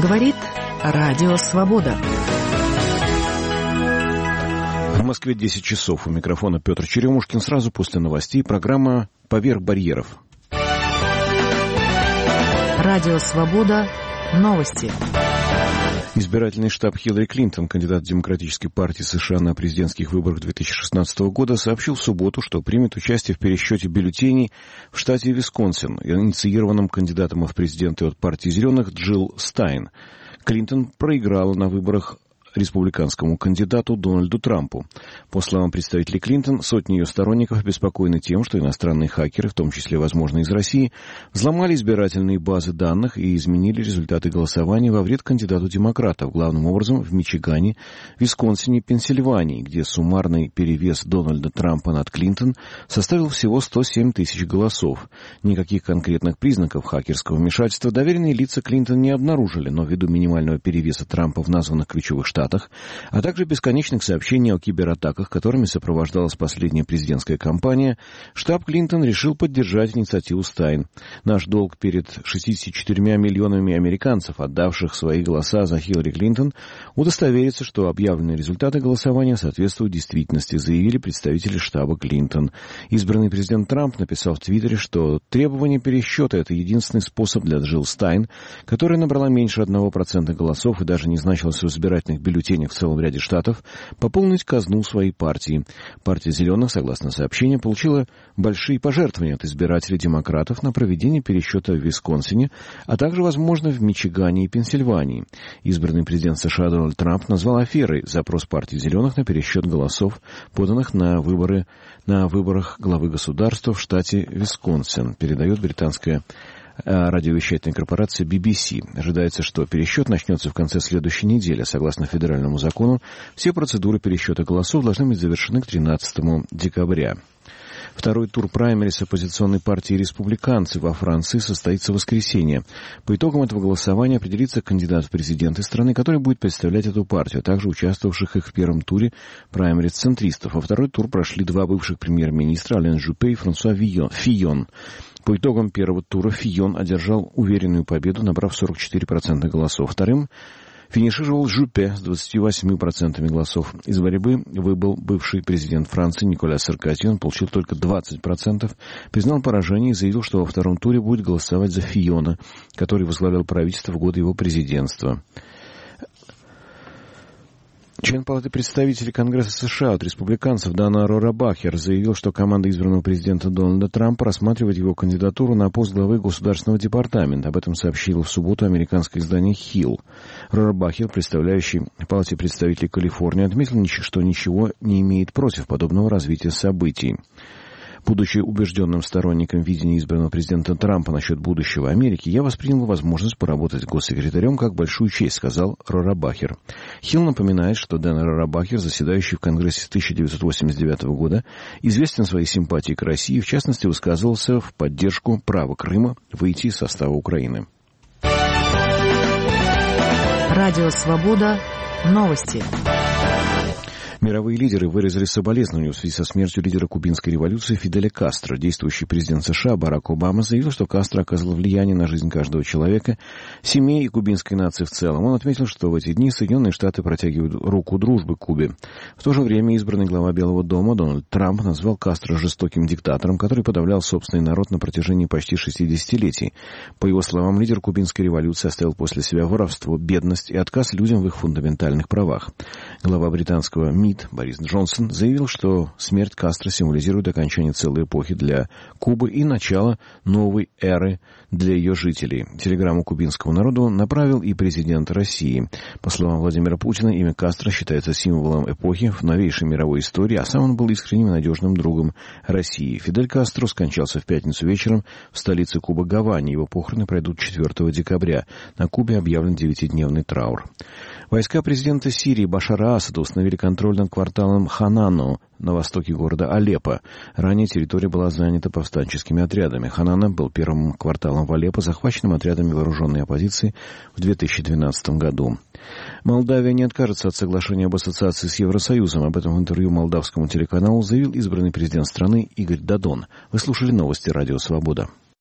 Говорит Радио Свобода. В Москве 10 часов. У микрофона Петр Черемушкин. Сразу после новостей программа «Поверх барьеров». Радио Свобода. Новости. Избирательный штаб Хиллари Клинтон, кандидат Демократической партии США на президентских выборах 2016 года, сообщил в субботу, что примет участие в пересчете бюллетеней в штате Висконсин, инициированном кандидатом в президенты от партии «Зеленых» Джилл Стайн. Клинтон проиграла на выборах республиканскому кандидату Дональду Трампу. По словам представителей Клинтон, сотни ее сторонников обеспокоены тем, что иностранные хакеры, в том числе, возможно, из России, взломали избирательные базы данных и изменили результаты голосования во вред кандидату демократов, главным образом в Мичигане, Висконсине, Пенсильвании, где суммарный перевес Дональда Трампа над Клинтон составил всего 107 тысяч голосов. Никаких конкретных признаков хакерского вмешательства доверенные лица Клинтон не обнаружили, но ввиду минимального перевеса Трампа в названных ключевых штатах, а также бесконечных сообщений о кибератаках, которыми сопровождалась последняя президентская кампания, штаб Клинтон решил поддержать инициативу Стайн. Наш долг перед 64 миллионами американцев, отдавших свои голоса за Хиллари Клинтон, удостовериться, что объявленные результаты голосования соответствуют действительности, заявили представители штаба Клинтон. Избранный президент Трамп написал в Твиттере, что требование пересчета – это единственный способ для Джилл Стайн, которая набрала меньше 1% голосов и даже не значилась в избирательных бюллетенях в целом ряде штатов, пополнить казну своей партии. Партия «Зеленых», согласно сообщению, получила большие пожертвования от избирателей демократов на проведение пересчета в Висконсине, а также, возможно, в Мичигане и Пенсильвании. Избранный президент США Дональд Трамп назвал аферой запрос партии «Зеленых» на пересчет голосов, поданных на выборах главы государства в штате Висконсин, передает британская радиовещательной корпорации BBC. Ожидается, что пересчет начнется в конце следующей недели. Согласно федеральному закону, все процедуры пересчета голосов должны быть завершены к 13 декабря. Второй тур праймериз оппозиционной партии «Республиканцы» во Франции состоится в воскресенье. По итогам этого голосования определится кандидат в президенты страны, который будет представлять эту партию, а также участвовавших их в первом туре праймериз центристов. Во второй тур прошли два бывших премьер-министра Ален Жюпе и Франсуа Фийон. По итогам первого тура Фийон одержал уверенную победу, набрав 44% голосов. Вторым финишировал Жюпе с 28% голосов. Из борьбы выбыл бывший президент Франции Николя Саркози. Он получил только 20%, признал поражение и заявил, что во втором туре будет голосовать за Фийона, который возглавлял правительство в годы его президентства. Член Палаты представителей Конгресса США от республиканцев Дана Рорабахер заявил, что команда избранного президента Дональда Трампа рассматривает его кандидатуру на пост главы Государственного департамента. Об этом сообщило в субботу американское издание Hill. Рорабахер, представляющий в Палате представителей Калифорнии, отметил, что ничего не имеет против подобного развития событий. Будучи убежденным сторонником видения избранного президента Трампа насчет будущего Америки, я воспринял возможность поработать госсекретарем как большую честь, сказал Рорабахер. Хилл напоминает, что Дэн Рорабахер, заседающий в Конгрессе с 1989 года, известен своей симпатией к России, в частности, высказывался в поддержку права Крыма выйти из состава Украины. Радио «Свобода». Новости. Мировые лидеры выразили соболезнования в связи со смертью лидера кубинской революции Фиделя Кастро. Действующий президент США Барак Обама заявил, что Кастро оказал влияние на жизнь каждого человека, семей и кубинской нации в целом. Он отметил, что в эти дни Соединенные Штаты протягивают руку дружбы Кубе. В то же время избранный глава Белого дома Дональд Трамп назвал Кастро жестоким диктатором, который подавлял собственный народ на протяжении почти 60-летий. По его словам, лидер кубинской революции оставил после себя воровство, бедность и отказ людям в их фундаментальных правах. Глава британского МИД Борис Джонсон заявил, что смерть Кастро символизирует окончание целой эпохи для Кубы и начало новой эры для ее жителей. Телеграмму кубинскому народу направил и президент России. По словам Владимира Путина, имя Кастро считается символом эпохи в новейшей мировой истории, а сам он был искренним и надежным другом России. Фидель Кастро скончался в пятницу вечером в столице Кубы Гаване. Его похороны пройдут 4 декабря. На Кубе объявлен 9-дневный траур. Войска президента Сирии Башара Асада установили контроль над кварталом Ханану на востоке города Алеппо. Ранее территория была занята повстанческими отрядами. Ханана был первым кварталом в Алеппо, захваченным отрядами вооруженной оппозиции в 2012 году. Молдавия не откажется от соглашения об ассоциации с Евросоюзом. Об этом в интервью молдавскому телеканалу заявил избранный президент страны Игорь Додон. Вы слушали новости Радио Свобода.